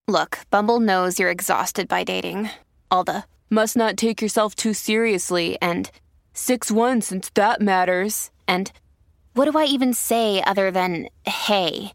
Look, Bumble knows you're exhausted by dating. All the must not take yourself too seriously and 6'1" since that matters. And what do I even say other than hey?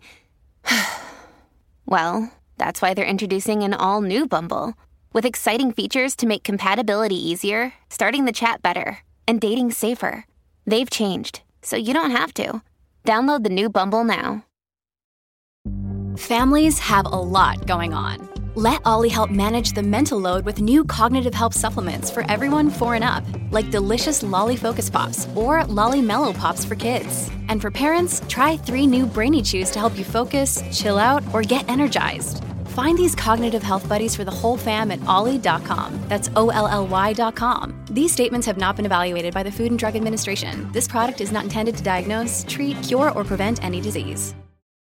Well, that's why they're introducing an all-new Bumble with exciting features to make compatibility easier, starting the chat better, and dating safer. They've changed, so you don't have to. Download the new Bumble now. Families have a lot going on. Let Ollie help manage the mental load with new cognitive help supplements for everyone 4 and up, like delicious Lolly Focus Pops or Lolly Mellow Pops for kids. And for parents, try 3 new Brainy Chews to help you focus, chill out, or get energized. Find these cognitive health buddies for the whole fam at ollie.com. That's OLLY.com. These statements have not been evaluated by the Food and Drug Administration. This product is not intended to diagnose, treat, cure, or prevent any disease.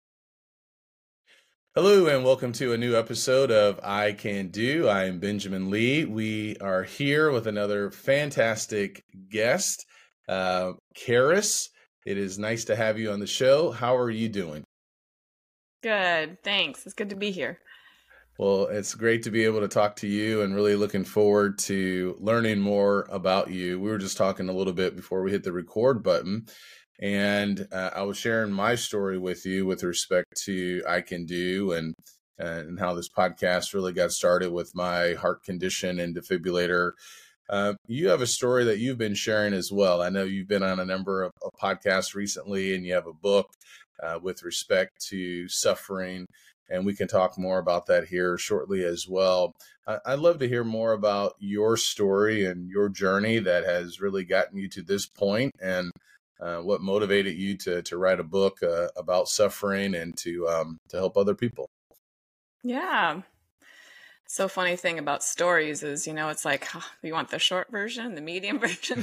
Hello and welcome to a new episode of I Can Do. I am Benjamin Lee. We are here with another fantastic guest, Karis. It is nice to have you on the show. How are you doing? Good, thanks. It's good to be here. Well, it's great to be able to talk to you and really looking forward to learning more about you. We were just talking a little bit before we hit the record button. And I was sharing my story with you with respect to I Can Do and how this podcast really got started with my heart condition and defibrillator. You have a story that you've been sharing as well. I know you've been on a number of podcasts recently, and you have a book with respect to suffering, and we can talk more about that here shortly as well. I'd love to hear more about your story and your journey that has really gotten you to this point, and what motivated you to write a book about suffering and to help other people. Yeah. So funny thing about stories is, it's like, you want the short version, the medium version,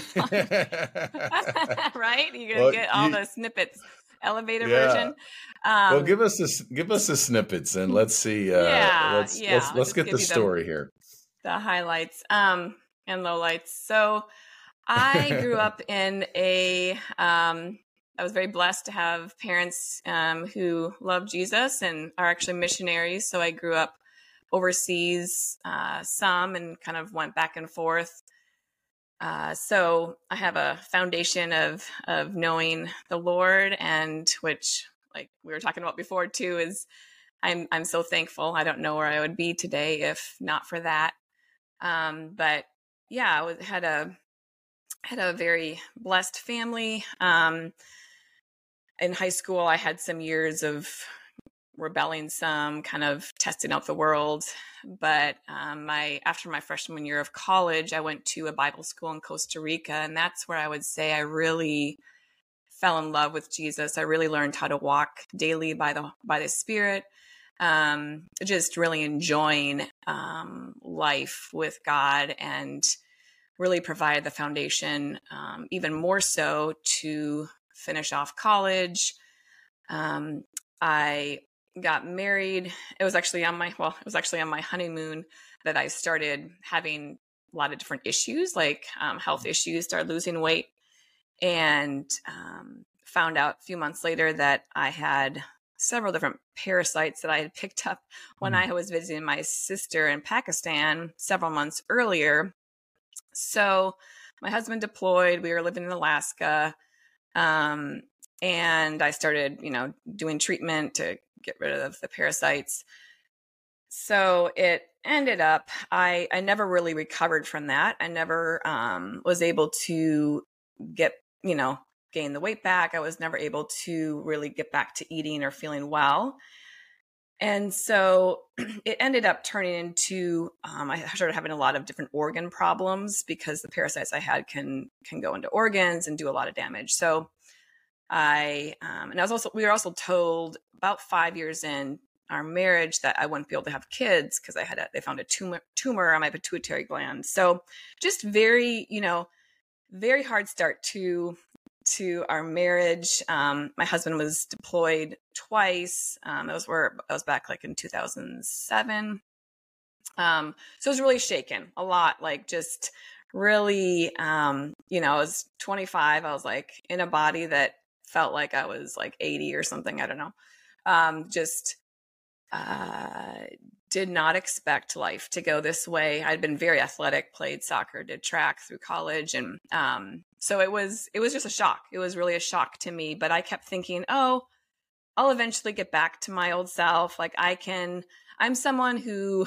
right? You're going to get all the snippets, elevator version. Well, give us the snippets and let's see. Let's get the story here. The highlights and lowlights. So I grew up in I was very blessed to have parents who love Jesus and are actually missionaries. So I grew up overseas some and kind of went back and forth. So I have a foundation of knowing the Lord, and which, like we were talking about before too, is I'm so thankful. I don't know where I would be today if not for that. But yeah, I had a very blessed family. In high school, I had some years of rebelling, some kind of testing out the world. But after my freshman year of college, I went to a Bible school in Costa Rica, and that's where I would say I really fell in love with Jesus. I really learned how to walk daily by the Spirit. Just really enjoying life with God, and really provided the foundation, even more so to finish off college. I got married. It was actually on my honeymoon that I started having a lot of different issues, like health issues, started losing weight, and found out a few months later that I had several different parasites that I had picked up when I was visiting my sister in Pakistan several months earlier. So my husband deployed, we were living in Alaska, and I started, doing treatment to get rid of the parasites. So it ended up, I never really recovered from that. I never was able to gain the weight back. I was never able to really get back to eating or feeling well. And so it ended up turning into, I started having a lot of different organ problems because the parasites I had can go into organs and do a lot of damage. So we were also told about 5 years in our marriage that I wouldn't be able to have kids because they found a tumor on my pituitary gland. So just very, very hard start to our marriage. My husband was deployed twice. That was back like in 2007. So it was really shaken a lot, like just really, I was 25. I was like in a body that felt like I was like 80 or something. I don't know. did not expect life to go this way. I'd been very athletic, played soccer, did track through college. And so it was just a shock. It was really a shock to me. But I kept thinking, oh, I'll eventually get back to my old self. Like I'm someone who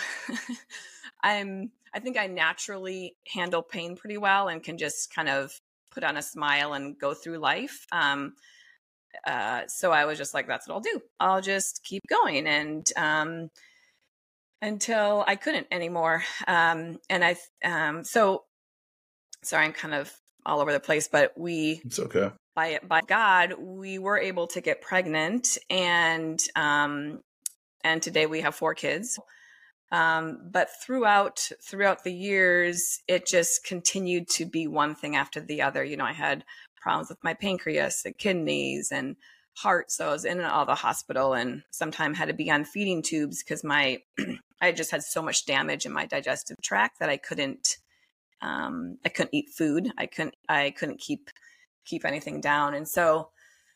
I think I naturally handle pain pretty well and can just kind of put on a smile and go through life. So I was just like, that's what I'll do. I'll just keep going. And until I couldn't anymore. So sorry, I'm kind of all over the place, but it's okay. By God, we were able to get pregnant, and today we have 4 kids. But throughout the years, it just continued to be one thing after the other. You know, I had problems with my pancreas and kidneys and heart. So I was in and out of the hospital, and sometimes had to be on feeding tubes because I just had so much damage in my digestive tract that I couldn't eat food. I couldn't keep anything down. And so,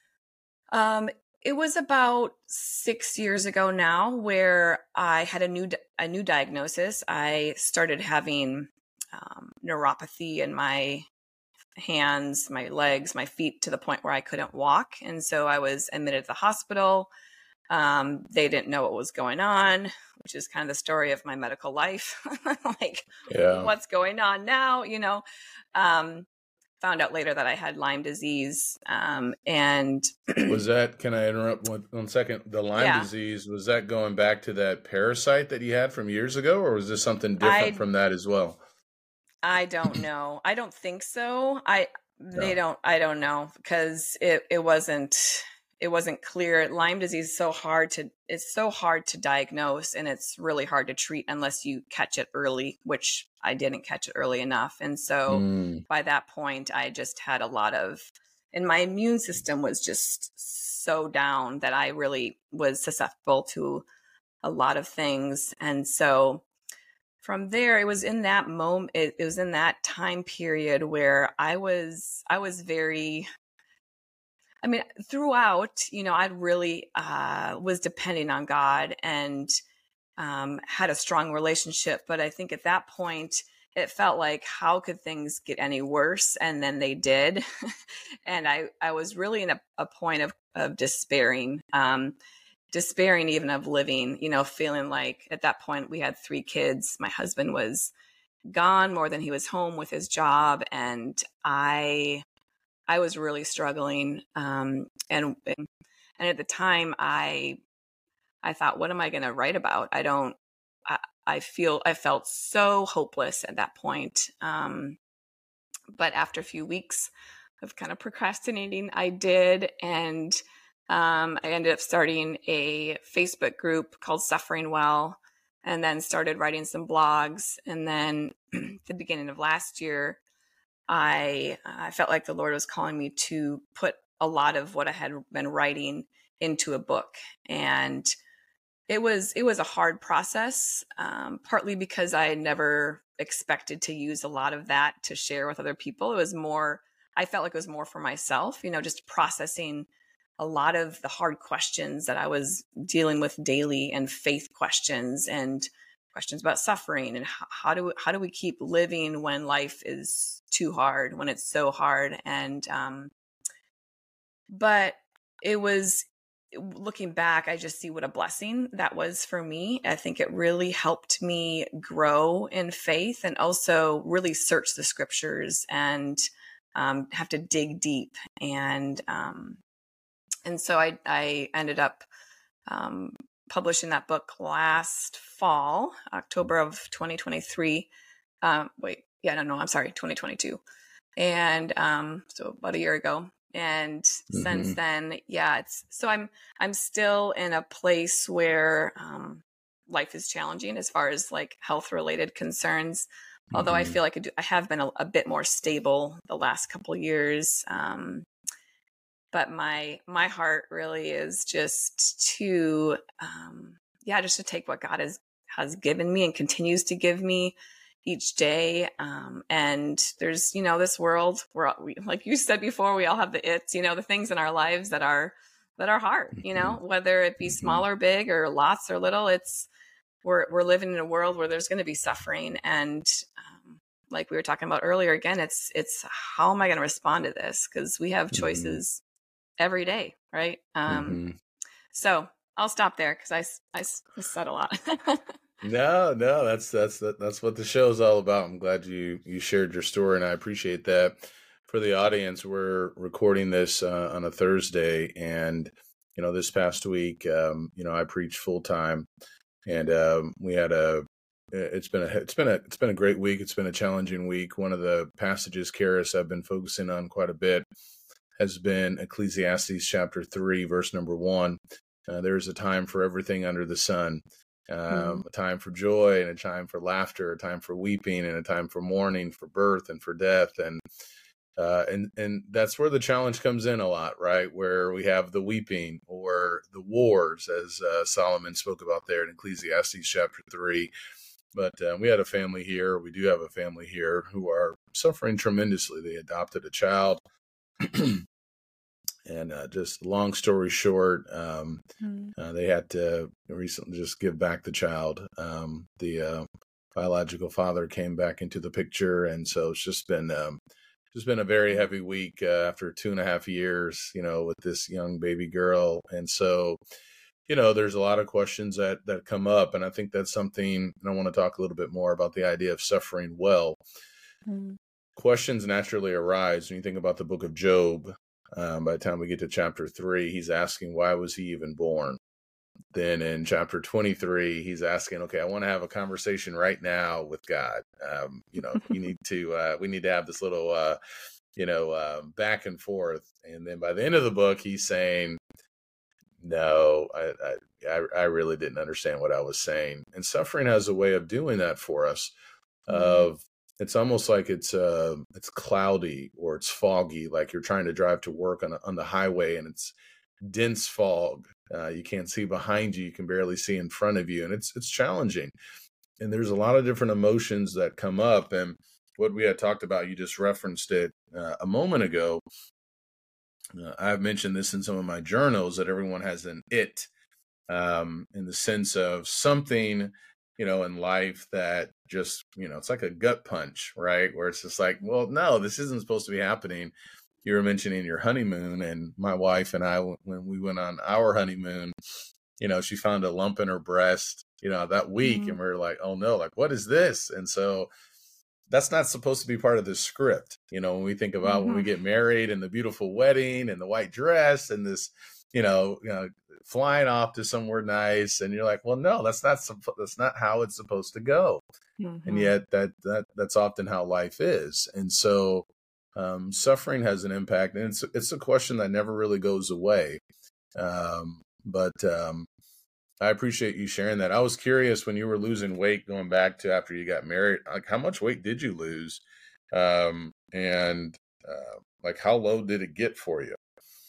it was about 6 years ago now where I had a new diagnosis. I started having neuropathy in my hands, my legs, my feet, to the point where I couldn't walk. And so I was admitted to the hospital. They didn't know what was going on, which is kind of the story of my medical life. Like, what's going on now? You know, found out later that I had Lyme disease. And was that, can I interrupt 1 second? The Lyme disease, was that going back to that parasite that you had from years ago, or was this something different from that as well? I don't know. I don't think so. I don't know, because it wasn't clear. Lyme disease is so hard to diagnose, and it's really hard to treat unless you catch it early, which I didn't catch it early enough. And so by that point, I just had and my immune system was just so down that I really was susceptible to a lot of things. And so from there, it was in that moment, it was in that time period where I was very, I mean, throughout, you know, I really was depending on God and had a strong relationship. But I think at that point, it felt like, how could things get any worse? And then they did. And I was really in a point of despairing even of living, you know, feeling like at that point we had 3 kids. My husband was gone more than he was home with his job. And I was really struggling. And at the time I thought, what am I going to write about? I felt so hopeless at that point. But after a few weeks of kind of procrastinating, I did. And I ended up starting a Facebook group called Suffering Well, and then started writing some blogs. And then at the beginning of last year, I felt like the Lord was calling me to put a lot of what I had been writing into a book. And it was a hard process, partly because I had never expected to use a lot of that to share with other people. I felt like it was more for myself, you know, just processing a lot of the hard questions that I was dealing with daily, and faith questions and questions about suffering, and how do we keep living when life is too hard, when it's so hard. And but it was, looking back, I just see what a blessing that was for me. I think it really helped me grow in faith, and also really search the scriptures and have to dig deep. And so I ended up publishing that book last fall, October of 2023. 2022. And so about a year ago. And since then, I'm still in a place where life is challenging as far as like health related concerns. Although I feel like I have been a bit more stable the last couple of years. But my heart really is just to take what God has given me and continues to give me each day. And there's, you know, this world where like you said before, we all have the things in our lives that are hard, you know, whether it be small or big or lots or little, we're living in a world where there's going to be suffering. And like we were talking about earlier, again, it's how am I going to respond to this? Because we have choices every day, right? So I'll stop there because I said a lot. No, that's what the show is all about. I'm glad you shared your story, and I appreciate that. For the audience, we're recording this on a Thursday, and this past week, I preached full time, and we had it's been a great week. It's been a challenging week. One of the passages, Karis, I've been focusing on quite a bit has been Ecclesiastes chapter 3, verse number 1. There is a time for everything under the sun. A time for joy and a time for laughter, a time for weeping and a time for mourning, for birth and for death. And that's where the challenge comes in a lot, right? Where we have the weeping or the wars, as Solomon spoke about there in Ecclesiastes chapter 3. But we had a family here. We do have a family here who are suffering tremendously. They adopted a child. And just long story short, they had to recently just give back the child. The biological father came back into the picture, and so it's just been a very heavy week after 2.5 years, with this young baby girl. And so, there's a lot of questions that come up, and I think that's something, and I want to talk a little bit more about the idea of suffering well. Questions naturally arise when you think about the book of Job. By the time we get to chapter 3, he's asking, why was he even born? Then in chapter 23, he's asking, okay, I want to have a conversation right now with God. We need to have this little, back and forth. And then by the end of the book, he's saying, no, I really didn't understand what I was saying. And suffering has a way of doing that for us. It's almost like it's cloudy or it's foggy, like you're trying to drive to work on the highway and it's dense fog. You can't see behind you. You can barely see in front of you. And it's challenging. And there's a lot of different emotions that come up. And what we had talked about, you just referenced it a moment ago. I've mentioned this in some of my journals that everyone has an it in the sense of something in life that just, it's like a gut punch, right? Where it's just like, well, no, this isn't supposed to be happening. You were mentioning your honeymoon, and my wife and I, when we went on our honeymoon, she found a lump in her breast, that week. And we were like, oh no, like, what is this? And so that's not supposed to be part of the script. When we think about when we get married and the beautiful wedding and the white dress and this, flying off to somewhere nice, and you're like, well, no, that's not how it's supposed to go. And yet that's often how life is. And so suffering has an impact, and it's a question that never really goes away. But I appreciate you sharing that. I was curious, when you were losing weight, going back to after you got married, like, how much weight did you lose? Like, how low did it get for you?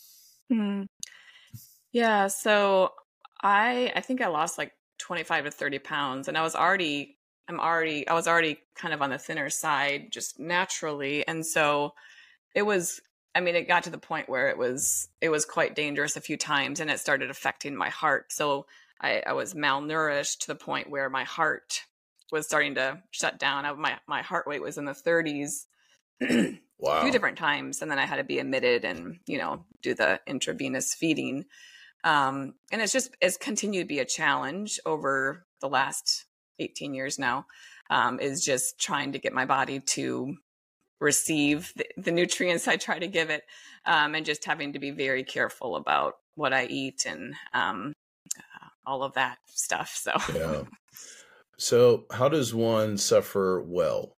Yeah, so I think I lost like 25 to 30 pounds, and I was already kind of on the thinner side just naturally. And so it got to the point where it was quite dangerous a few times, and it started affecting my heart. So I was malnourished to the point where my heart was starting to shut down. My heart rate was in the 30s. Wow. A few different times. And then I had to be admitted and, do the intravenous feeding. And it's continued to be a challenge over the last 18 years now, is just trying to get my body to receive the nutrients I try to give it, and just having to be very careful about what I eat and all of that stuff. So, yeah. So how does one suffer well?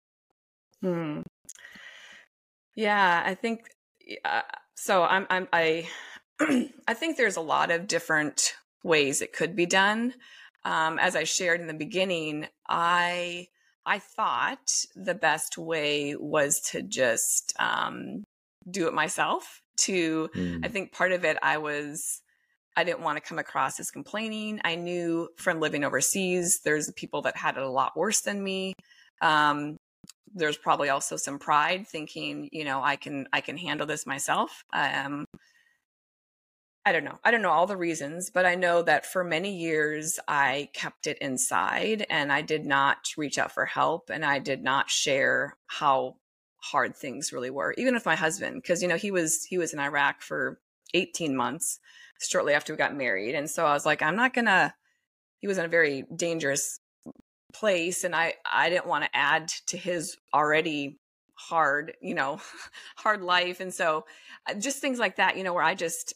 Yeah, I think so. I think there's a lot of different ways it could be done. As I shared in the beginning, I thought the best way was to just do it myself. I think part of it, I didn't want to come across as complaining. I knew from living overseas, there's people that had it a lot worse than me. There's probably also some pride, thinking, I can handle this myself. At I don't know. I don't know all the reasons, but I know that for many years I kept it inside and I did not reach out for help, and I did not share how hard things really were, even with my husband, because he was in Iraq for 18 months shortly after we got married. And so I was like, he was in a very dangerous place, and I didn't want to add to his already hard, hard life. And so just things like that, where I just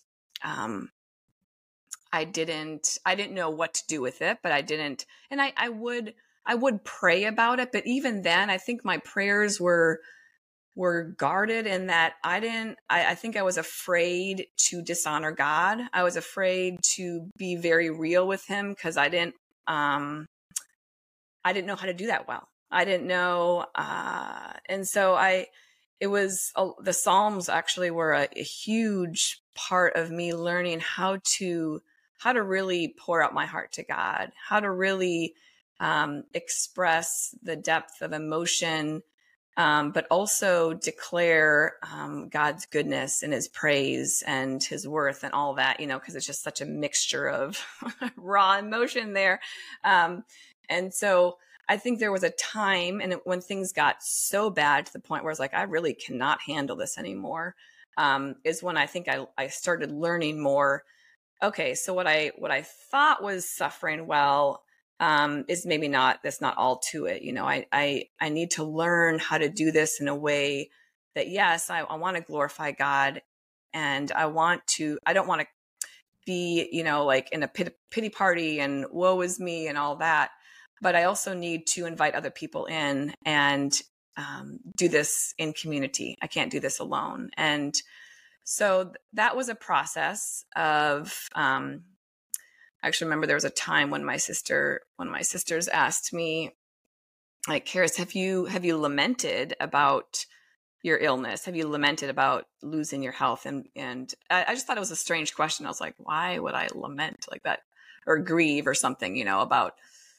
I didn't know what to do with it, but I didn't, and I would pray about it, but even then I think my prayers were guarded in that I think I was afraid to dishonor God. I was afraid to be very real with him because I didn't know how to do that well. I didn't know. And so the Psalms actually were a huge part of me learning how to really pour out my heart to God, how to really express the depth of emotion, but also declare God's goodness and his praise and his worth and all that, because it's just such a mixture of raw emotion there. And so I think there was a time when things got so bad to the point where I was like, I really cannot handle this anymore, is when I think I started learning more. Okay, so what I thought was suffering well is maybe not, that's not all to it. I need to learn how to do this in a way that, yes, I want to glorify God, and I don't want to be, like in a pity party and woe is me and all that. But I also need to invite other people in and do this in community. I can't do this alone. And so that was a process of, I actually remember there was a time when one of my sisters asked me, like, Karis, have you lamented about your illness? Have you lamented about losing your health? And I just thought it was a strange question. I was like, why would I lament like that or grieve or something, about,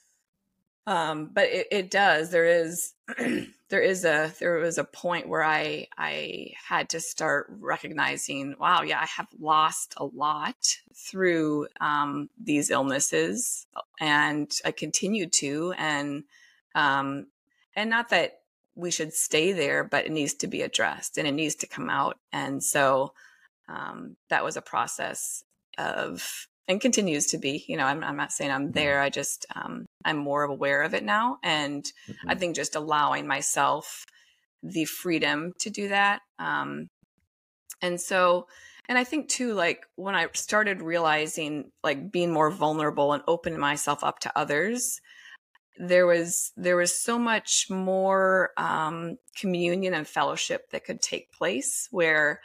but it does. There was a point where I had to start recognizing, wow, yeah, I have lost a lot through these illnesses, and I continue to, and not that we should stay there, but it needs to be addressed and it needs to come out. And so that was a process of, and continues to be, I'm not saying I'm there. I just, I'm more aware of it now. And I think just allowing myself the freedom to do that. And I think too, like when I started realizing, like being more vulnerable and opening myself up to others, there was so much more communion and fellowship that could take place where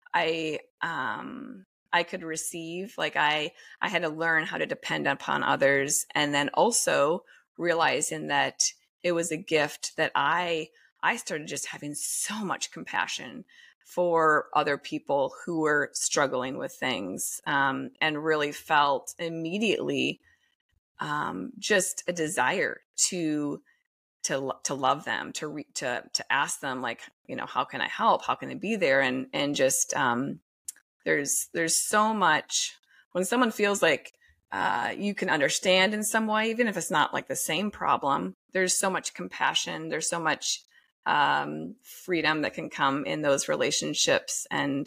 I could receive, like I had to learn how to depend upon others. And then also realizing that it was a gift that I started just having so much compassion for other people who were struggling with things, and really felt immediately just a desire to love them, to ask them, like, how can I help? How can I be there? And just, there's so much when someone feels like you can understand in some way, even if it's not like the same problem, there's so much compassion. There's so much freedom that can come in those relationships. And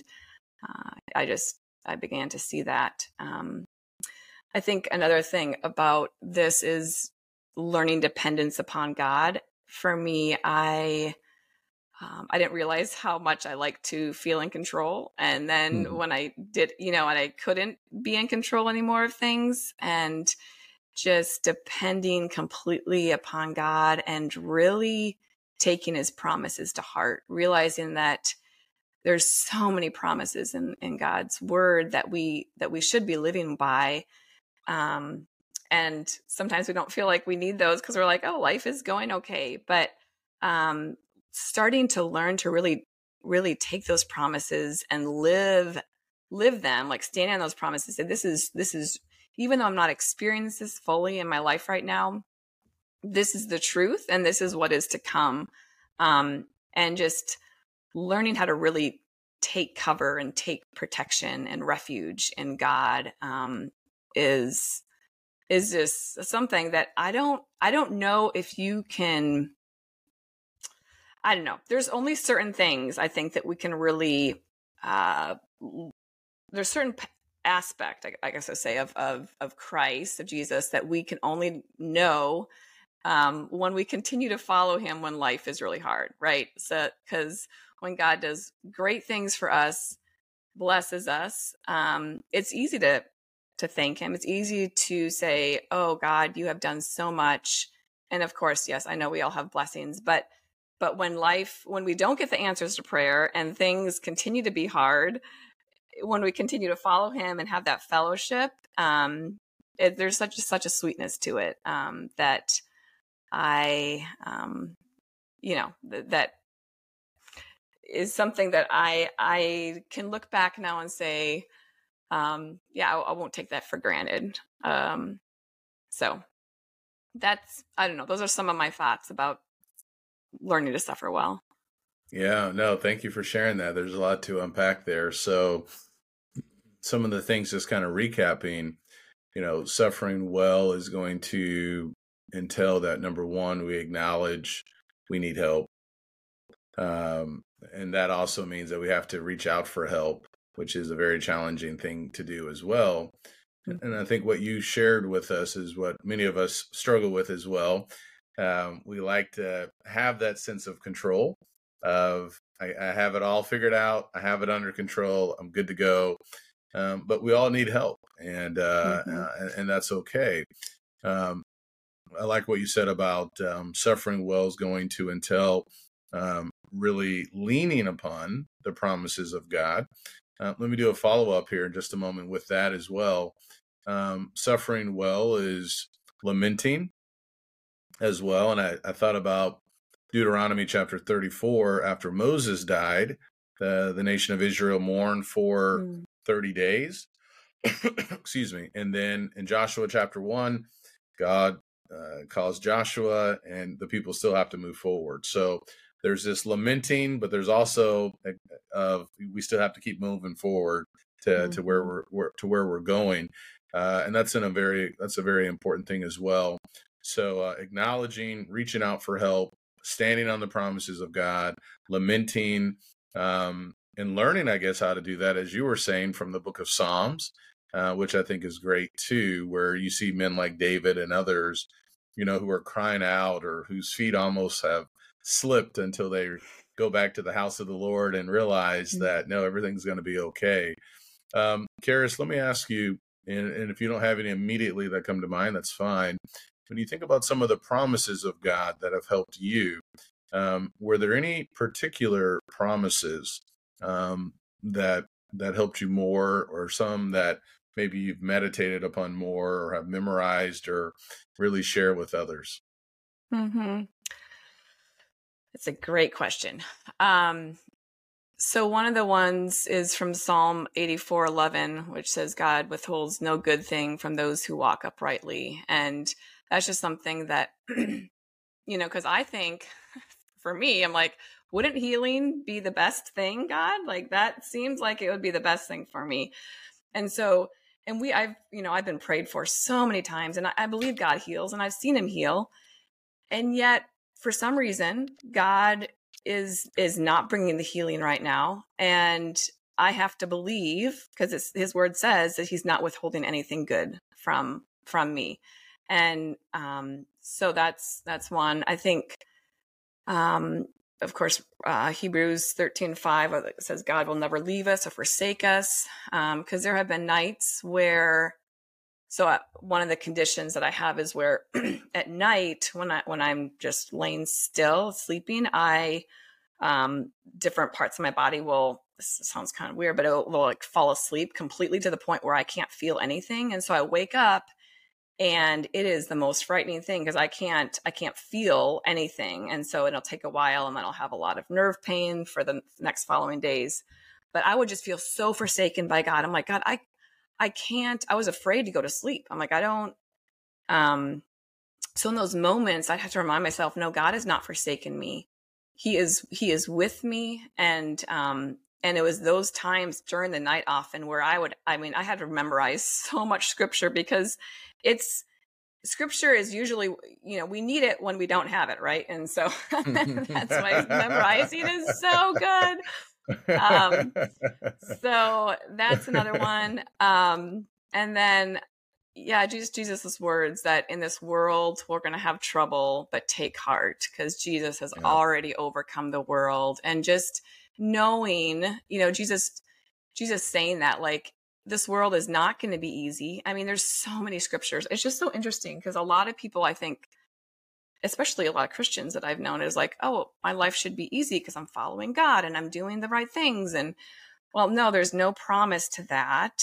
I began to see that. I think another thing about this is learning dependence upon God. For me, I didn't realize how much I like to feel in control. And then when I did, and I couldn't be in control anymore of things, and just depending completely upon God and really taking his promises to heart, realizing that there's so many promises in God's word that we should be living by. And sometimes we don't feel like we need those because we're like, oh, life is going okay. But starting to learn to really, really take those promises and live them, like stand on those promises. And this is, even though I'm not experiencing this fully in my life right now, this is the truth and this is what is to come. And just learning how to really take cover and take protection and refuge in God is just something that I don't know if you can. I don't know. There's only certain things I think that we can really. There's certain aspect, I guess I say, of Christ, of Jesus, that we can only know when we continue to follow him when life is really hard, right? So, because when God does great things for us, blesses us, it's easy to thank him. It's easy to say, oh God, you have done so much. And of course, yes, I know we all have blessings, but when we don't get the answers to prayer and things continue to be hard, when we continue to follow him and have that fellowship, there's such a sweetness to it that I, that is something that I can look back now and say, I won't take that for granted. So that's, I don't know, those are some of my thoughts about learning to suffer well. Yeah, no, thank you for sharing that. There's a lot to unpack there. So some of the things, just kind of recapping, suffering well is going to entail that, number one, we acknowledge we need help. And that also means that we have to reach out for help, which is a very challenging thing to do as well. And I think what you shared with us is what many of us struggle with as well. We like to have that sense of control of, I have it all figured out. I have it under control. I'm good to go. But we all need help, and that's okay. I like what you said about suffering well is going to entail really leaning upon the promises of God. Let me do a follow-up here in just a moment with that as well. Suffering well is lamenting as well. And I thought about Deuteronomy chapter 34. After Moses died, the nation of Israel mourned for 30 days. Excuse me. And then in Joshua chapter 1, God calls Joshua, and the people still have to move forward. So there's this lamenting, but there's also we still have to keep moving forward to where we're going, and that's a very important thing as well. So acknowledging, reaching out for help, standing on the promises of God, lamenting, and learning, I guess, how to do that, as you were saying, from the book of Psalms, which I think is great too, where you see men like David and others, who are crying out, or whose feet almost have slipped until they go back to the house of the Lord and realize that, no, everything's going to be okay. Karis, let me ask you, and if you don't have any immediately that come to mind, that's fine. When you think about some of the promises of God that have helped you, were there any particular promises that helped you more, or some that maybe you've meditated upon more, or have memorized, or really share with others? It's a great question. So one of the ones is from Psalm 84:11, which says, God withholds no good thing from those who walk uprightly. And that's just something that, because I think for me, I'm like, wouldn't healing be the best thing, God? Like, that seems like it would be the best thing for me. And so, I've been prayed for so many times, and I believe God heals, and I've seen him heal. And yet, for some reason, God is not bringing the healing right now. And I have to believe, because his word says that he's not withholding anything good from me. And so that's one. I think, of course, Hebrews 13:5 says God will never leave us or forsake us, because there have been nights where, one of the conditions that I have is where at night, when I'm just laying still, sleeping, different parts of my body this sounds kind of weird, but it will like fall asleep completely to the point where I can't feel anything. And so I wake up, and it is the most frightening thing, because I can't feel anything. And so it'll take a while, and then I'll have a lot of nerve pain for the next following days. But I would just feel so forsaken by God. I'm like, God, I can't, I was afraid to go to sleep. I'm like, I don't, so in those moments, I have to remind myself, no, God has not forsaken me. He is with me. And, And it was those times during the night often where I had to memorize so much scripture, because scripture is usually, we need it when we don't have it, right? And so that's why memorizing is so good. So that's another one. And then, Jesus' words that in this world, we're going to have trouble, but take heart, because Jesus has already overcome the world. And just knowing, Jesus saying that, like, this world is not going to be easy. I mean, there's so many scriptures. It's just so interesting, because a lot of people, I think, especially a lot of Christians that I've known, is like, oh, my life should be easy because I'm following God and I'm doing the right things. And well, no, there's no promise to that.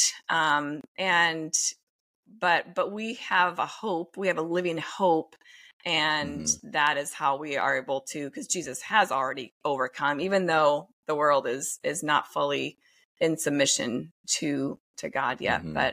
But we have a hope. We have a living hope. And that is how we are able to, because Jesus has already overcome, even though the world is not fully in submission to God yet. But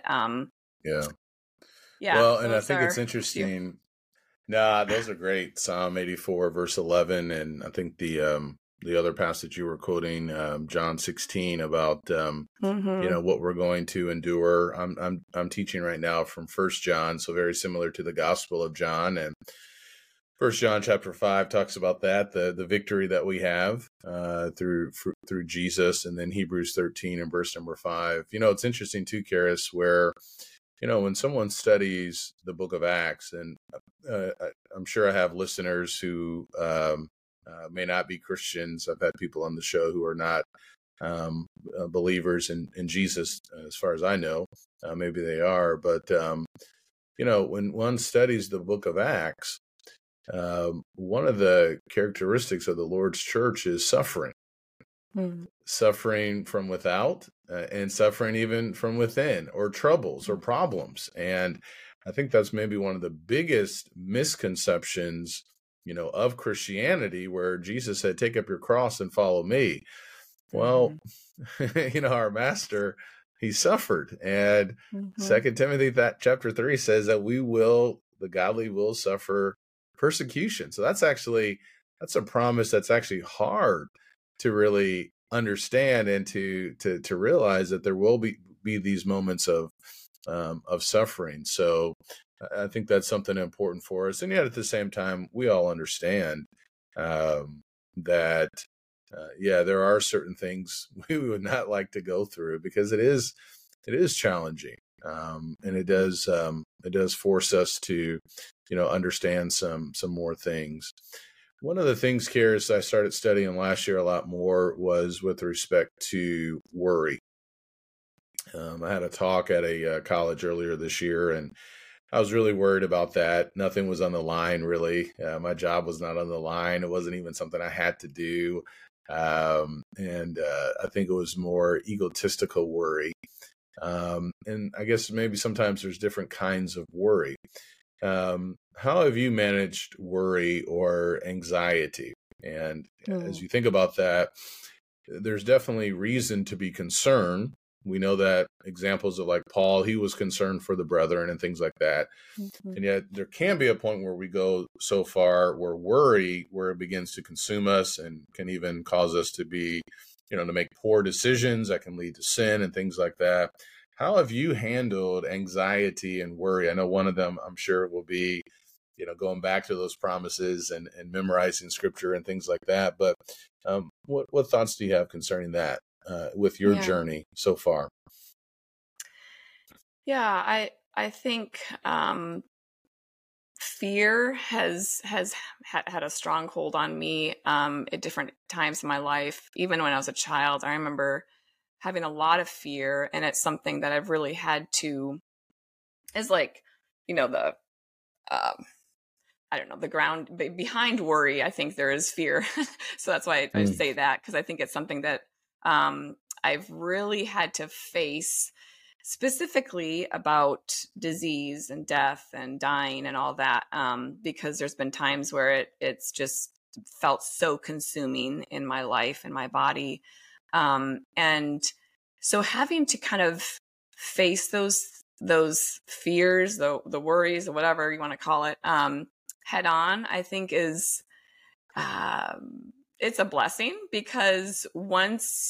well, and I think it's interesting. Those are great. Psalm 84 verse 11, and I think the other passage you were quoting, John 16, about what we're going to endure. I'm teaching right now from 1 John, so very similar to the Gospel of John. And 1 John chapter 5 talks about that, the victory that we have through Jesus. And then Hebrews 13 and verse number 5. It's interesting too, Karis, where when someone studies the book of Acts, and I'm sure I have listeners who may not be Christians. I've had people on the show who are not believers in Jesus, as far as I know. Maybe they are. But, when one studies the book of Acts, one of the characteristics of the Lord's church is suffering. Suffering from without and suffering even from within, or troubles or problems. And I think that's maybe one of the biggest misconceptions, of Christianity, where Jesus said, take up your cross and follow me. Well, our master, he suffered. And 2 Timothy chapter 3 says that the godly will suffer persecution. So that's a promise that's actually hard to really understand, and to realize that there will be these moments of suffering. So I think that's something important for us. And yet at the same time, we all understand that there are certain things we would not like to go through, because it is challenging, and it does force us to understand some more things. One of the things, Karis, I started studying last year a lot more was with respect to worry. I had a talk at a college earlier this year, and I was really worried about that. Nothing was on the line, really. My job was not on the line. It wasn't even something I had to do. And I think it was more egotistical worry. And I guess maybe sometimes there's different kinds of worry. How have you managed worry or anxiety? And as you think about that, there's definitely reason to be concerned. We know that examples of like Paul, he was concerned for the brethren and things like that. And yet there can be a point where we go so far where it begins to consume us and can even cause us to be, to make poor decisions that can lead to sin and things like that. How have you handled anxiety and worry? I know one of them, I'm sure, will be, going back to those promises and memorizing scripture and things like that. But what thoughts do you have concerning that with your journey so far? Yeah, I think fear has had a strong hold on me at different times in my life. Even when I was a child, I remember having a lot of fear, and it's something that I've really had to, is like, the I don't know, the ground behind worry. I think there is fear. So that's why I say that, because I think it's something that I've really had to face, specifically about disease and death and dying and all that, because there's been times where it's just felt so consuming in my life and my body. And so having to kind of face those fears, the worries, or whatever you want to call it, head on, I think is it's a blessing, because once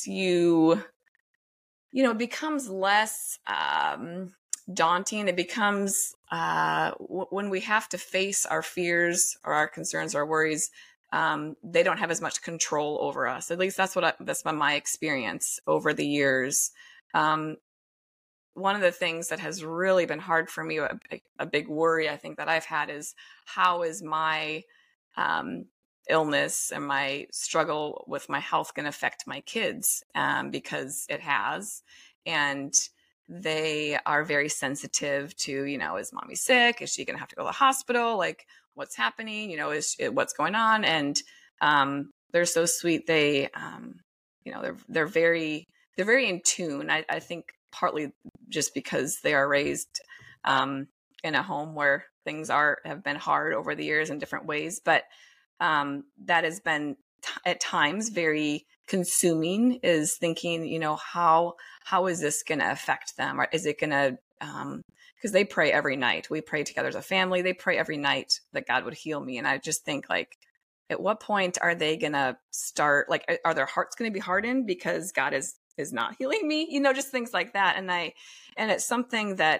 it becomes less daunting. It becomes when we have to face our fears or our concerns, our worries, they don't have as much control over us. At least that's been my experience over the years. One of the things that has really been hard for me, a big worry I think that I've had, is how is my illness and my struggle with my health going to affect my kids, because it has. And they are very sensitive to, is mommy sick? Is she going to have to go to the hospital? Like, what's happening? What's going on? And they're so sweet. They, they're very in tune. I think partly just because they are raised in a home where things have been hard over the years in different ways. But that has been at times very consuming, is thinking, how is this going to affect them? Or is it going to, because they pray every night. We pray together as a family. They pray every night that God would heal me. And I just think, like, at what point are they going to start, like, are their hearts going to be hardened because God is not healing me? Just things like that. And it's something that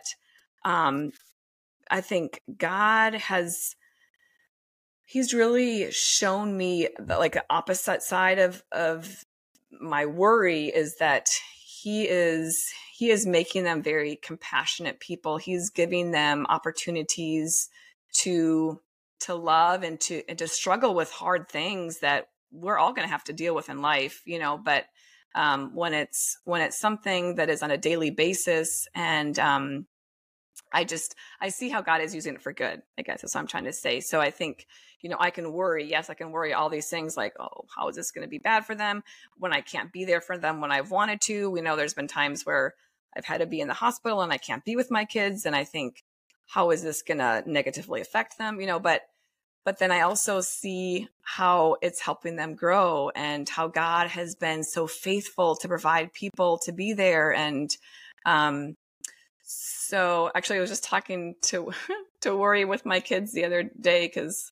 I think God He's really shown me that, like, the opposite side of my worry is that he is making them very compassionate people. He's giving them opportunities to love and to struggle with hard things that we're all going to have to deal with in life, but when it's something that is on a daily basis, and I see how God is using it for good, I guess that's what I'm trying to say. So I think, I can worry. Yes, I can worry all these things, like, oh, how is this going to be bad for them when I can't be there for them when I've wanted to? We know there's been times where I've had to be in the hospital and I can't be with my kids. And I think, how is this going to negatively affect them? But then I also see how it's helping them grow, and how God has been so faithful to provide people to be there. And so actually I was just talking to Worry with my kids the other day, because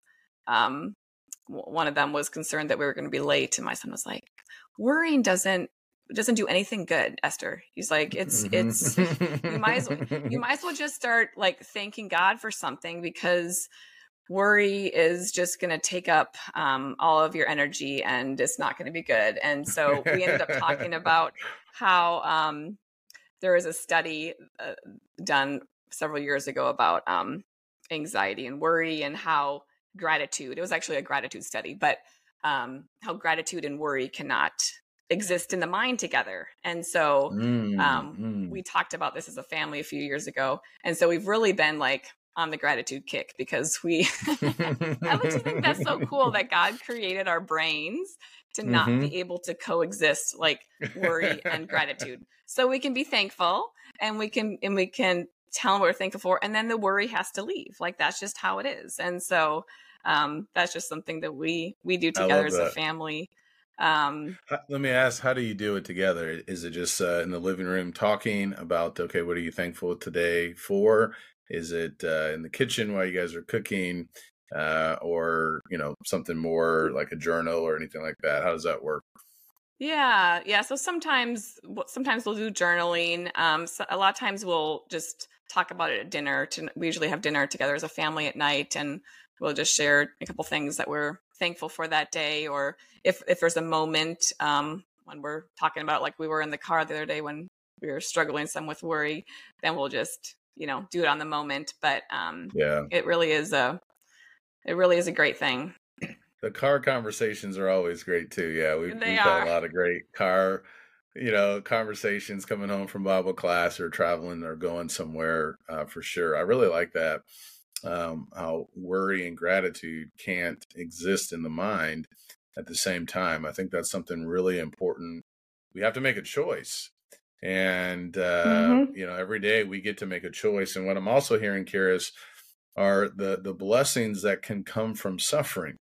one of them was concerned that we were going to be late. And my son was like, worrying doesn't do anything good, Esther. He's like, it's you might as well just start, like, thanking God for something, because worry is just going to take up all of your energy, and it's not going to be good. And so we ended up talking about how there is a study done several years ago about anxiety and worry, and how gratitude, it was actually a gratitude study, but how gratitude and worry cannot exist in the mind together. And so we talked about this as a family a few years ago. And so we've really been, like, on the gratitude kick, because I just think that's so cool that God created our brains to not be able to coexist, like worry and gratitude. So we can be thankful, and we can tell them what we're thankful for, and then the worry has to leave. Like, that's just how it is. And so that's just something that we do together as a family. Let me ask, how do you do it together? Is it just in the living room talking about, okay, what are you thankful today for? Is it in the kitchen while you guys are cooking, or something more like a journal or anything like that? How does that work? Yeah. So sometimes we'll do journaling. So a lot of times we'll just talk about it at dinner. We usually have dinner together as a family at night, and we'll just share a couple things that we're thankful for that day. Or if there's a moment when we're talking about, like, we were in the car the other day when we were struggling some with worry, then we'll just do it on the moment. But it really is a great thing. The car conversations are always great too. Yeah, we've had a lot of great car, conversations coming home from Bible class or traveling or going somewhere, for sure. I really like that. How worry and gratitude can't exist in the mind at the same time. I think that's something really important. We have to make a choice. And, every day we get to make a choice. And what I'm also hearing, Charis, are the blessings that can come from suffering.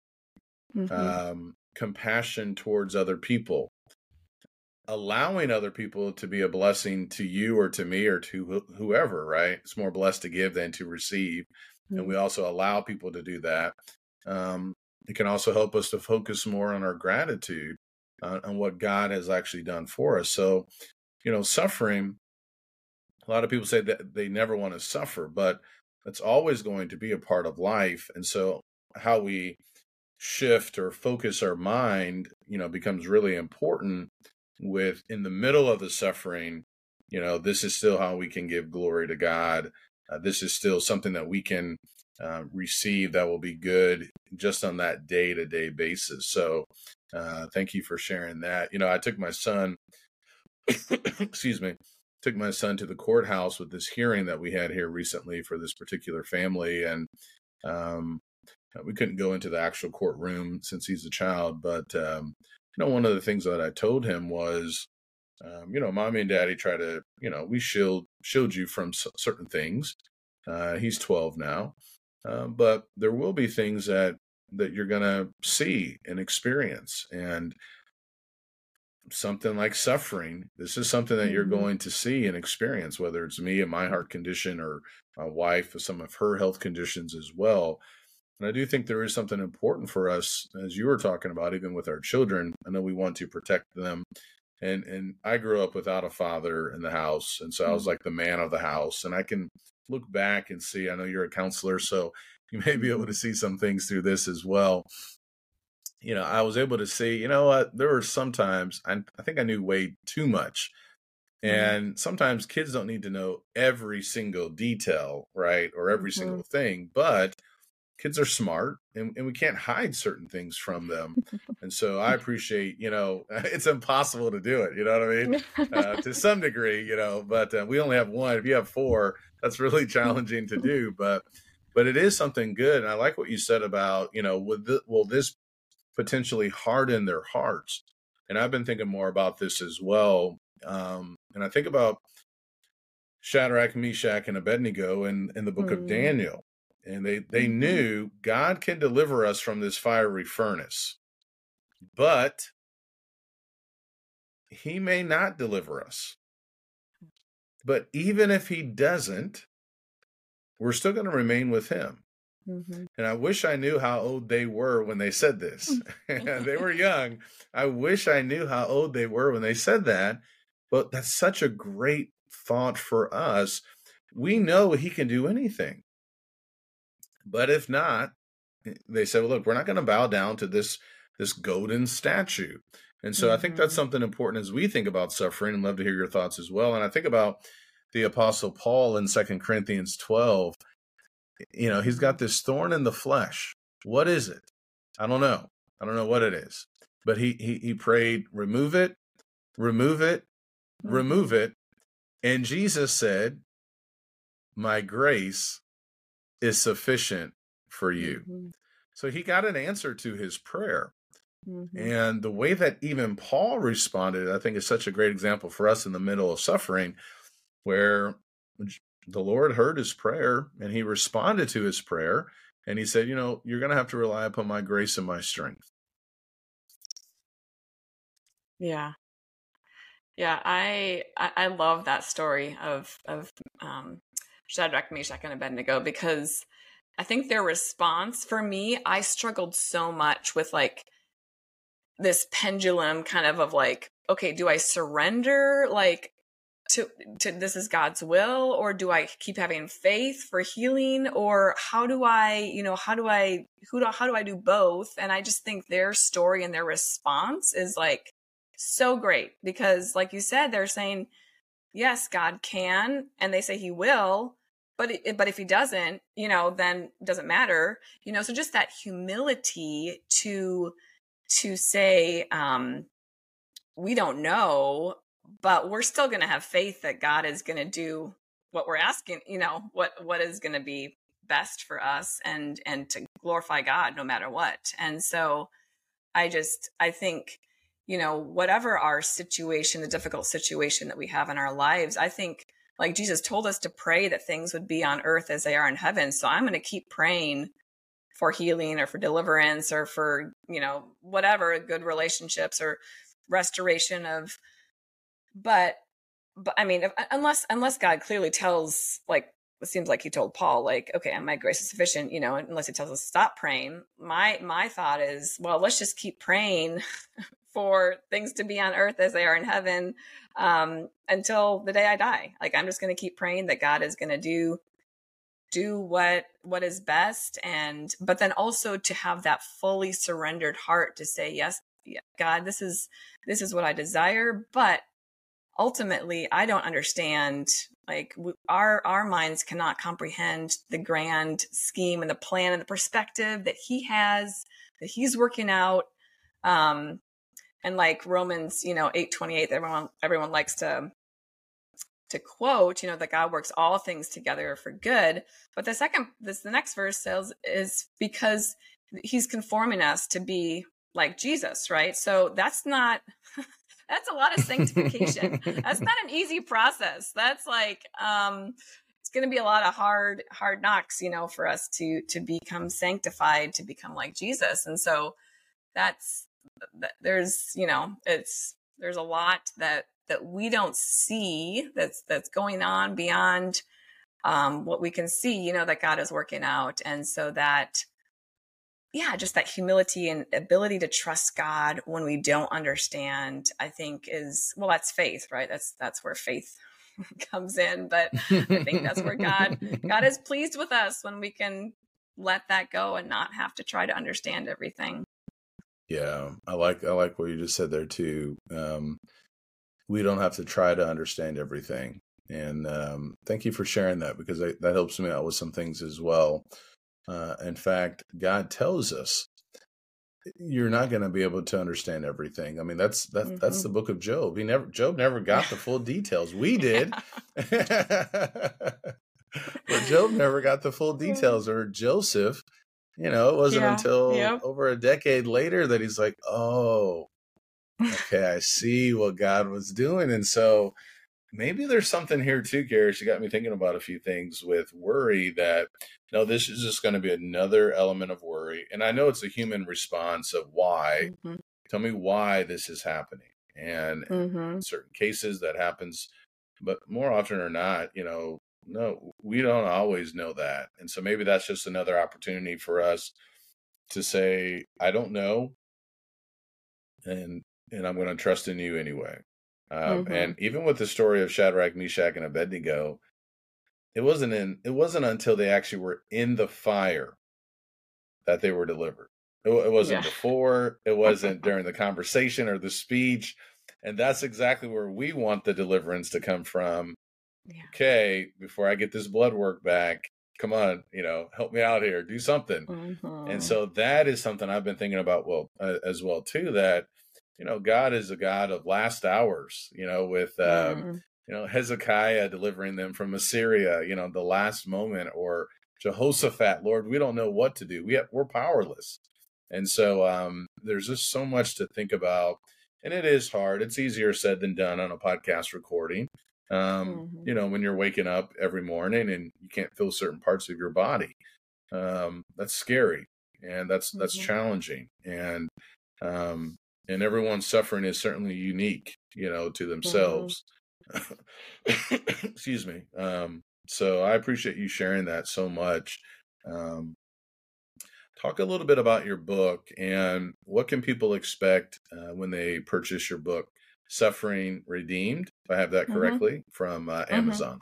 Compassion towards other people, allowing other people to be a blessing to you or to me or to whoever, right? It's more blessed to give than to receive. And we also allow people to do that. it can also help us to focus more on our gratitude on what God has actually done for us. So, suffering, a lot of people say that they never want to suffer, but that's always going to be a part of life. And so how we shift or focus our mind, becomes really important with in the middle of the suffering. This is still how we can give glory to God. This is still something that we can receive that will be good just on that day-to-day basis. So thank you for sharing that. I took my son, excuse me, took my son to the courthouse with this hearing that we had here recently for this particular family. And we couldn't go into the actual courtroom since he's a child. But, one of the things that I told him was, mommy and daddy try to, we shield you from certain things. He's 12 now. But there will be things that you're going to see and experience. And something like suffering, this is something that you're going to see and experience, whether it's me and my heart condition or my wife with some of her health conditions as well. And I do think there is something important for us, as you were talking about, even with our children. I know we want to protect them. And I grew up without a father in the house. And so I was like the man of the house. And I can look back and see, I know you're a counselor, so you may be able to see some things through this as well. I was able to see, there were sometimes I think I knew way too much. And sometimes kids don't need to know every single detail, right? Or every single thing, but kids are smart and we can't hide certain things from them. And so I appreciate, it's impossible to do it. You know what I mean? To some degree, but we only have one. If you have four, that's really challenging to do, but it is something good. And I like what you said about, will this potentially harden their hearts? And I've been thinking more about this as well. And I think about Shadrach, Meshach, and Abednego in the book of Daniel. And they knew God can deliver us from this fiery furnace, but he may not deliver us. But even if he doesn't, we're still going to remain with him. And I wish I knew how old they were when they said this. They were young. I wish I knew how old they were when they said that. But that's such a great thought for us. We know he can do anything. But if not, they said, well, look, we're not going to bow down to this golden statue. And so I think that's something important as we think about suffering, and love to hear your thoughts as well. And I think about the Apostle Paul in 2 Corinthians 12. He's got this thorn in the flesh. What is it? I don't know. I don't know what it is. But he prayed, remove it, remove it, remove it. And Jesus said, my grace is sufficient for you. So he got an answer to his prayer. And the way that even Paul responded, I think is such a great example for us in the middle of suffering, where the Lord heard his prayer and he responded to his prayer. And he said, you're going to have to rely upon my grace and my strength. Yeah. Yeah. I love that story of Shadrach, Meshach, and Abednego, because I think their response, for me, I struggled so much with like this pendulum kind of like, okay, do I surrender like to this is God's will, or do I keep having faith for healing, or how do I do both? And I just think their story and their response is like so great, because like you said, they're saying, yes, God can, and they say he will, but if he doesn't, then it doesn't matter, so just that humility to say, we don't know, but we're still going to have faith that God is going to do what we're asking, what is going to be best for us and to glorify God no matter what. And so I think, whatever our situation, the difficult situation that we have in our lives, I think like Jesus told us to pray that things would be on earth as they are in heaven. So I'm going to keep praying for healing or for deliverance or for, whatever, good relationships or restoration of, but I mean, unless God clearly tells, like, it seems like he told Paul, like, okay, my grace is sufficient, unless he tells us to stop praying. My thought is, well, let's just keep praying for things to be on earth as they are in heaven, until the day I die. Like, I'm just going to keep praying that God is going to do what is best. But then also to have that fully surrendered heart to say, yes, God, this is what I desire. But ultimately, I don't understand. Like, our minds cannot comprehend the grand scheme and the plan and the perspective that he has, that he's working out. And like Romans, 8:28, everyone likes to quote, that God works all things together for good. But the next verse says is because he's conforming us to be like Jesus, right? So that's a lot of sanctification. That's not an easy process. That's like, it's going to be a lot of hard knocks, for us to become sanctified, to become like Jesus. And so there's a lot that we don't see that's going on beyond what we can see, that God is working out. And so that, just that humility and ability to trust God when we don't understand, I think that's faith, right? That's where faith comes in. But I think that's where God is pleased with us when we can let that go and not have to try to understand everything. Yeah, I like what you just said there too. We don't have to try to understand everything. And thank you for sharing that, because that helps me out with some things as well. In fact, God tells us you're not going to be able to understand everything. I mean, that's the book of Job. Job never got the full details. We did. But Job never got the full details, or Joseph. It wasn't until over a decade later that he's like, oh, okay, I see what God was doing. And so maybe there's something here too, Gary. You got me thinking about a few things with worry that, no, this is just going to be another element of worry. And I know it's a human response of why. Mm-hmm. Tell me why this is happening. And in certain cases that happens, but more often or not, no, we don't always know that. And so maybe that's just another opportunity for us to say, I don't know. And I'm going to trust in you anyway. And even with the story of Shadrach, Meshach, and Abednego, it wasn't until they actually were in the fire that they were delivered. It wasn't before, it wasn't during the conversation or the speech. And that's exactly where we want the deliverance to come from. Yeah. Okay, before I get this blood work back, come on, help me out here, do something. And so that is something I've been thinking about as well too, that God is a God of last hours, with Hezekiah delivering them from Assyria, the last moment, or Jehoshaphat, Lord, we don't know what to do. We're powerless. And so there's just so much to think about, and it is hard. It's easier said than done on a podcast recording. When you're waking up every morning and you can't feel certain parts of your body, that's scary, and that's challenging. And everyone's suffering is certainly unique, to themselves. Excuse me. So I appreciate you sharing that so much. Talk a little bit about your book and what can people expect when they purchase your book, Suffering Redeemed, if I have that correctly, from Amazon.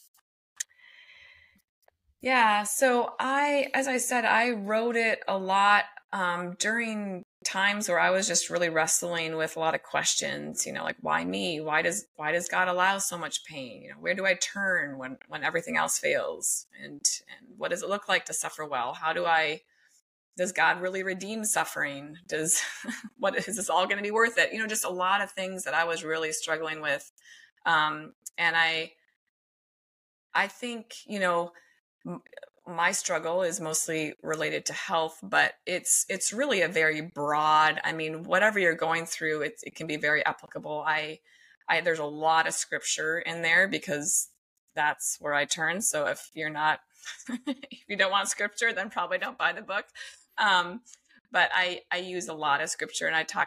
Yeah. So as I said, I wrote it a lot during times where I was just really wrestling with a lot of questions, like, why me? Why does God allow so much pain? Where do I turn when everything else fails? And what does it look like to suffer well? Does God really redeem suffering? Is this all going to be worth it? Just a lot of things that I was really struggling with. And I think, my struggle is mostly related to health, but it's really a very broad, whatever you're going through, it can be very applicable. There's a lot of scripture in there because that's where I turn. So if you're not, if you don't want scripture, then probably don't buy the book. But I use a lot of scripture, and I talk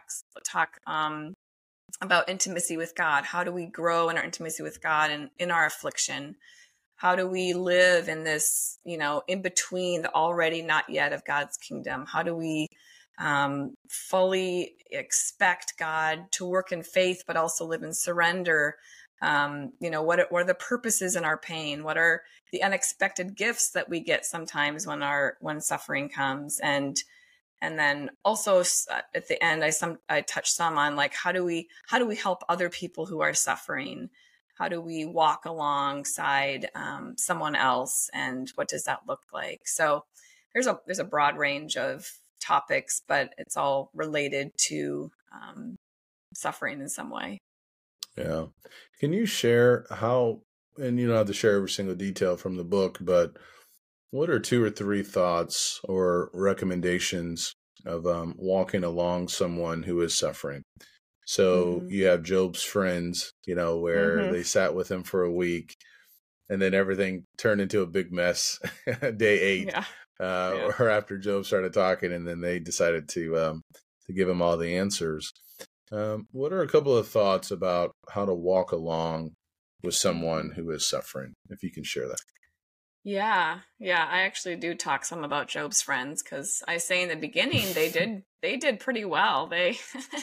about intimacy with God. How do we grow in our intimacy with God and in our affliction? How do we live in this, in between the already not yet of God's kingdom? How do we fully expect God to work in faith, but also live in surrender? What are the purposes in our pain? What are the unexpected gifts that we get sometimes when suffering comes? And then also at the end, I touch some on like, how do we help other people who are suffering? How do we walk alongside someone else, and what does that look like? So there's a broad range of topics, but it's all related to suffering in some way. Yeah. Can you share how, and you don't have to share every single detail from the book, but what are 2 or 3 thoughts or recommendations of walking along someone who is suffering? So you have Job's friends, where they sat with him for a week, and then everything turned into a big mess day 8, or after Job started talking, and then they decided to give him all the answers. What are a couple of thoughts about how to walk along with someone who is suffering, if you can share that? Yeah. I actually do talk some about Job's friends, because I say in the beginning they did pretty well. The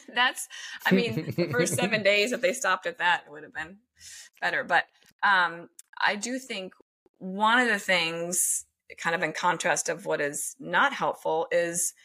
first 7 days, if they stopped at that, it would have been better. But I do think one of the things, kind of in contrast of what is not helpful, is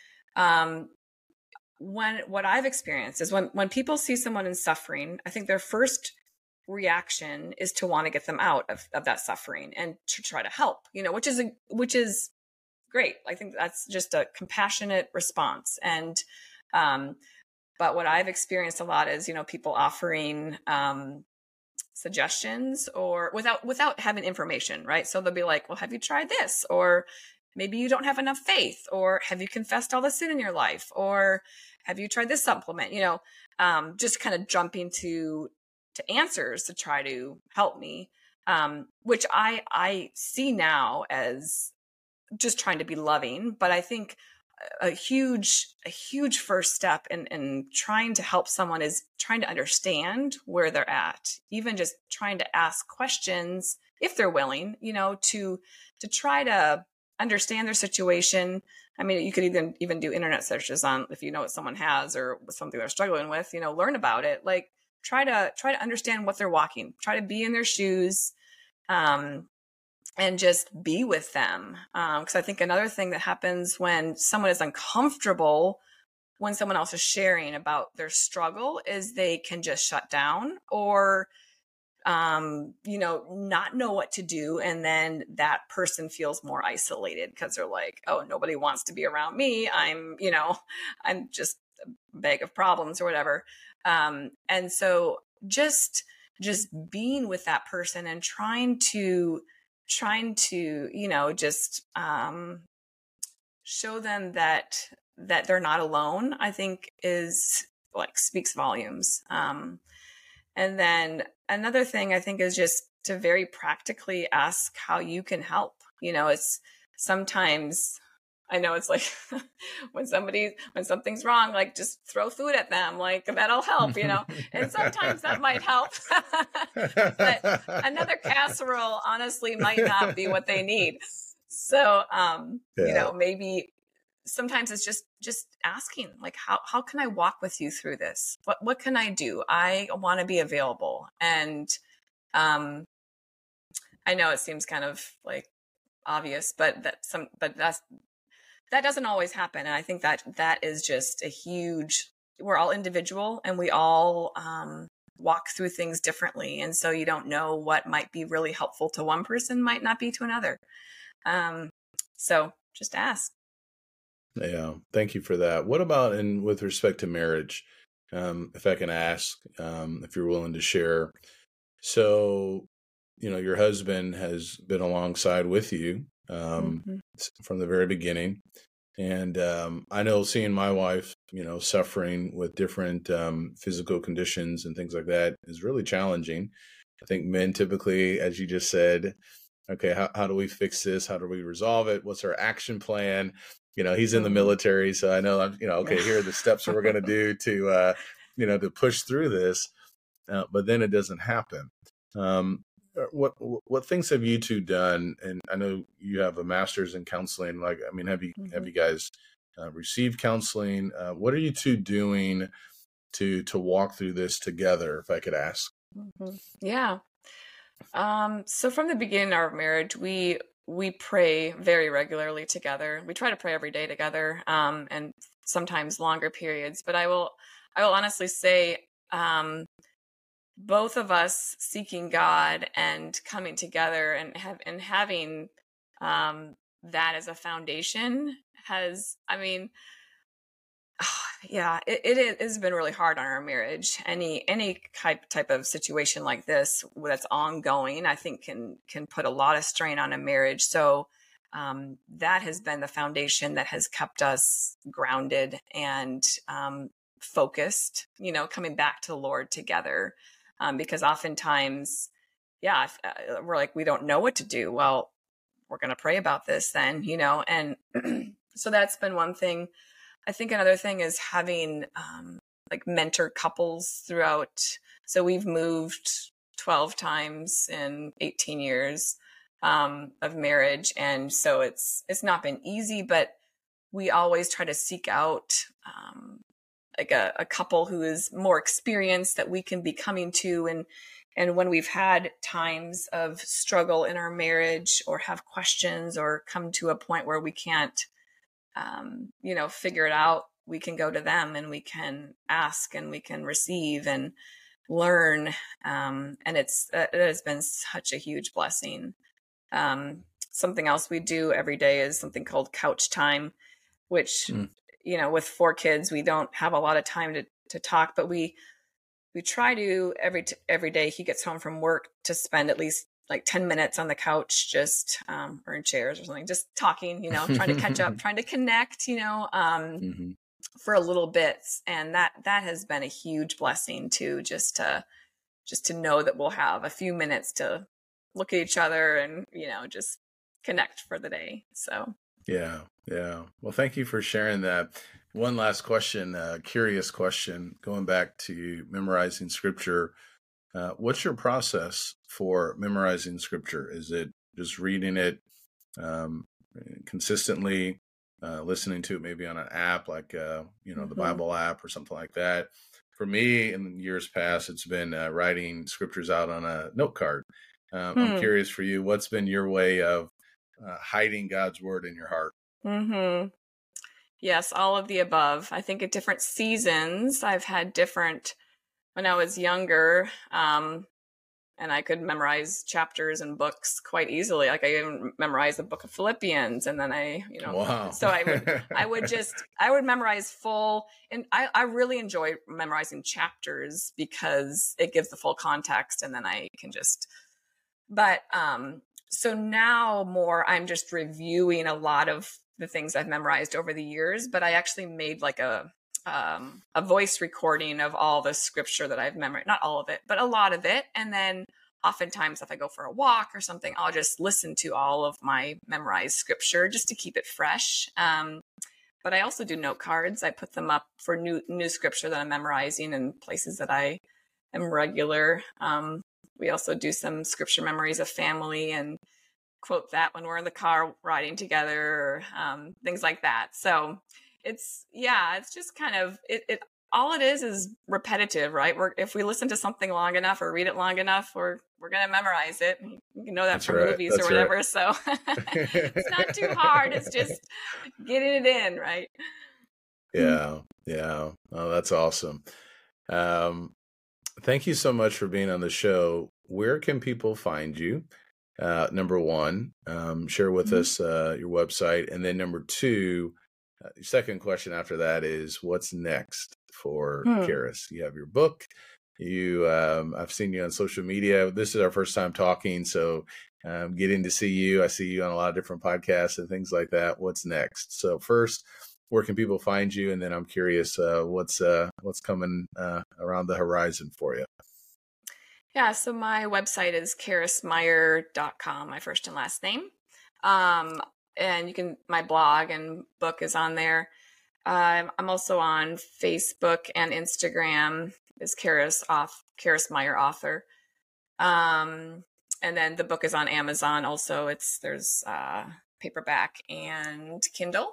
what I've experienced is when people see someone in suffering, I think their first reaction is to want to get them out of that suffering and to try to help, which is great. I think that's just a compassionate response. And but what I've experienced a lot is, people offering suggestions or without having information, right? So they'll be like, well, have you tried this? Or maybe you don't have enough faith, or have you confessed all the sin in your life? Or have you tried this supplement? Just kind of jumping to answers to try to help me, which I see now as just trying to be loving. But I think a huge first step in trying to help someone is trying to understand where they're at, even just trying to ask questions if they're willing, to try to understand their situation. I mean, you could even do internet searches on, if you know what someone has or something they're struggling with, learn about it. Like, try to understand what they're walking, try to be in their shoes, and just be with them. Because I think another thing that happens when someone is uncomfortable, when someone else is sharing about their struggle, is they can just shut down or, not know what to do. And then that person feels more isolated because they're like, oh, nobody wants to be around me. I'm just a bag of problems or whatever. And so just being with that person and trying to, just, show them that they're not alone, I think is speaks volumes. And then another thing I think is just to very practically ask how you can help. It's sometimes, I know it's like when something's wrong, like just throw food at them, like that'll help, and sometimes that might help. But another casserole honestly might not be what they need. So, maybe sometimes it's just asking, like, how can I walk with you through this? What can I do? I want to be available. And I know it seems kind of like obvious, but that doesn't always happen. And I think that is just we're all individual, and we all walk through things differently. And so you don't know what might be really helpful to one person might not be to another. So just ask. Yeah. Thank you for that. What about with respect to marriage? If I can ask, if you're willing to share. So, your husband has been alongside with you from the very beginning. And I know seeing my wife, suffering with different physical conditions and things like that is really challenging. I think men typically, as you just said, okay, how do we fix this? How do we resolve it? What's our action plan? He's in the military, so I know okay, here are the steps that we're going to do to, to push through this. But then it doesn't happen. what things have you two done? And I know you have a master's in counseling. Like, I mean, have you guys received counseling? What are you two doing to walk through this together, if I could ask? Yeah. So from the beginning of our marriage, we pray very regularly together. We try to pray every day together, and sometimes longer periods. But I will honestly say, both of us seeking God and coming together and having that as a foundation has, I mean, yeah, it has been really hard on our marriage. Any type of situation like this that's ongoing, I think can put a lot of strain on a marriage. So that has been the foundation that has kept us grounded and focused, coming back to the Lord together. Because oftentimes, we're like, we don't know what to do. Well, we're going to pray about this then, and so that's been one thing. I think another thing is having like mentor couples throughout. So we've moved 12 times in 18 years of marriage. And so it's not been easy, but we always try to seek out like a couple who is more experienced that we can be coming to. And when we've had times of struggle in our marriage or have questions or come to a point where we can't, figure it out, we can go to them and we can ask and we can receive and learn. And it has been such a huge blessing. Something else we do every day is something called couch time, which, with 4 kids, we don't have a lot of time to talk, but we try to every day he gets home from work to spend at least like 10 minutes on the couch, just, or in chairs or something, just talking, trying to catch up, trying to connect, for a little bit. And that has been a huge blessing too, just to know that we'll have a few minutes to look at each other and, just connect for the day. So. Yeah. Well, thank you for sharing that. One last question, curious question, going back to memorizing scripture. What's your process for memorizing scripture? Is it just reading it consistently, listening to it maybe on an app like, the Bible app or something like that? For me, in years past, it's been writing scriptures out on a note card. I'm curious for you, what's been your way of hiding God's word in your heart? Yes, all of the above. I think at different seasons, I've had different. When I was younger, and I could memorize chapters and books quite easily. Like I even memorized the book of Philippians, and then Wow. So I would memorize full, and I really enjoy memorizing chapters because it gives the full context, and then I can but so now I'm just reviewing a lot of the things I've memorized over the years, but I actually made like a voice recording of all the scripture that I've memorized, not all of it, but a lot of it. And then oftentimes if I go for a walk or something, I'll just listen to all of my memorized scripture just to keep it fresh. But I also do note cards. I put them up for new scripture that I'm memorizing in places that I am regular. We also do some scripture memories of family and quote that when we're in the car riding together, or things like that. So it's just kind of it all it is repetitive, right? If we listen to something long enough or read it long enough, we're going to memorize it. You know that That's from right. movies That's or whatever. Right. So it's not too hard. It's just getting it in, right? Yeah. Oh, that's awesome. Thank you so much for being on the show. Where can people find you? Number one, share with us your website. And then number two, second question after that is, what's next for Charis? You have your book. I've seen you on social media. This is our first time talking, so getting to see you. I see you on a lot of different podcasts and things like that. What's next? So first, where can people find you? And then I'm curious, what's coming around the horizon for you? Yeah, so my website is charismeyer.com, my first and last name. And my blog and book is on there. I'm also on Facebook and Instagram as Charis Meyer author. And then the book is on Amazon. Also, there's paperback and Kindle.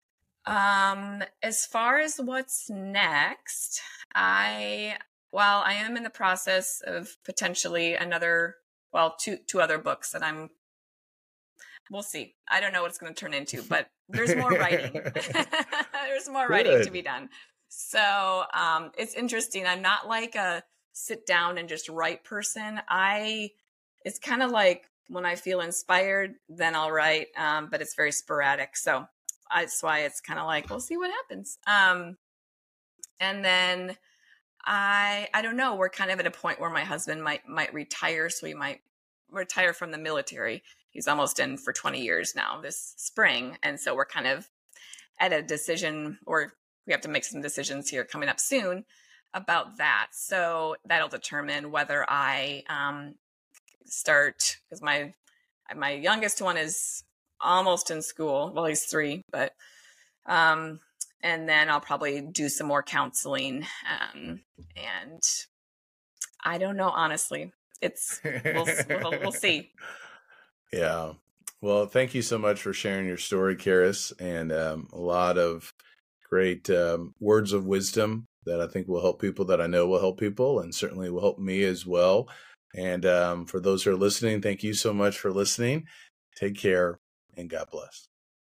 As far as what's next, I am in the process of potentially two other books that we'll see. I don't know what it's going to turn into, but there's more writing. There's more writing to be done. So, it's interesting. I'm not like a sit down and just write person. It's kind of like when I feel inspired, then I'll write. But it's very sporadic. So that's why it's kind of like, we'll see what happens. And then I don't know, we're kind of at a point where my husband might retire. So he might retire from the military. He's almost in for 20 years now this spring. And so we're kind of at a decision, or we have to make some decisions here coming up soon about that. So that'll determine whether I start, because my youngest one is almost in school. Well, he's 3, but and then I'll probably do some more counseling. And I don't know, honestly. We'll see. Yeah. Well, thank you so much for sharing your story, Karis, and a lot of great words of wisdom that I think will help people, that I know will help people, and certainly will help me as well. And for those who are listening, thank you so much for listening. Take care, and God bless.